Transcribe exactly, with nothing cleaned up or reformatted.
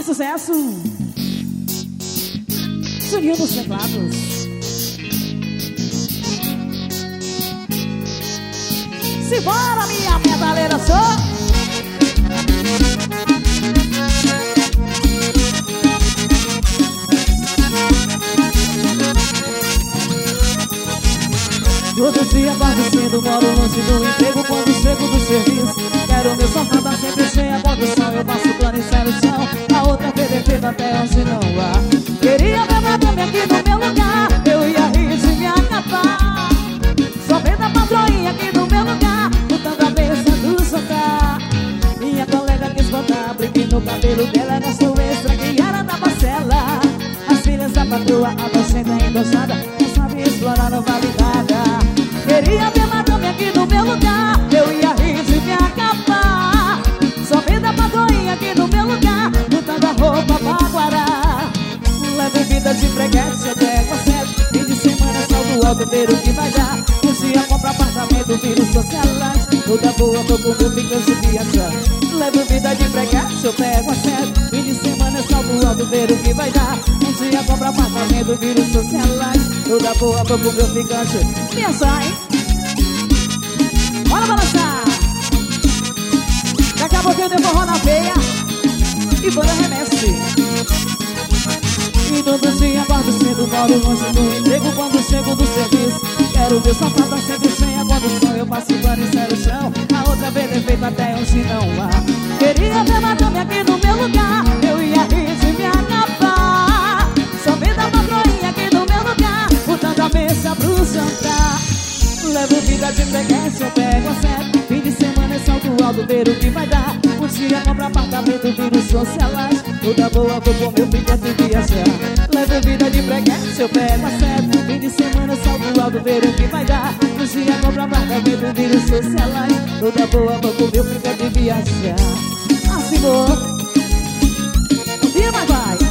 sucesso. Juninho dos teclados. Simbora, minha pedaleira, só. Todo dia acordo cedo, moro longe do emprego, quando chego do serviço quero meu sofá, tá sempre sem a condução. Eu passo plano e sai no chão, a outra vez defeito até onde não há. Queria ver madame aqui no meu lugar, eu ia rir de me acabar. Só vendo a patroinha aqui no meu lugar, botando a mesa do sofá. Minha colega quis botar brinque no cabelo dela, gastou extra que era da parcela. As filhas da patroa, a docente endossada, não sabe explorar, não vale nada. Queria ver madame aqui no meu lugar, eu ia rir de me acabar. Só vendo a patroinha aqui no meu lugar, botando a roupa pra guardar. Levo vida de freguete, eu pego a sério. Fim de semana saldo alto, ver o que vai dar. Um dia compro apartamento, viro socialite. Toda boa, tô com meu ficante viajando. Levo vida de freguete, eu pego a sério. Fim de semana saldo alto, ver o que vai dar. Um dia compro apartamento, viro socialite. Toda boa, tô com meu ficante. Pensa, hein? Bora balançar. Daqui a pouquinho eu forró na veia e bora remesse. E todo dia acordo cedo, moro longe do emprego, quando chego do serviço quero ver sofá, tá sempre sem a condução. Eu passo pano e sai no chão, a outra vez defeito até onde não há. Queria ver madame aqui no meu lugar, eu ia rir de me acabar. Só vendo a patroinha aqui no meu lugar, botando a mesa pro jantar. Levo vida de freguês, eu pego a sério. Fim de semana é salto alto, ver o que vai dar. Um dia compro apartamento, viro socialite. Toda boa, vou com meu ficante viajar. Levo vida de freguês, eu pego a sério. Fim de semana é salto alto, ver o que vai dar. Um dia compro apartamento, viro socialite. Toda boa, vou com meu ficante viajar. Assim vou. Um dia mais vai.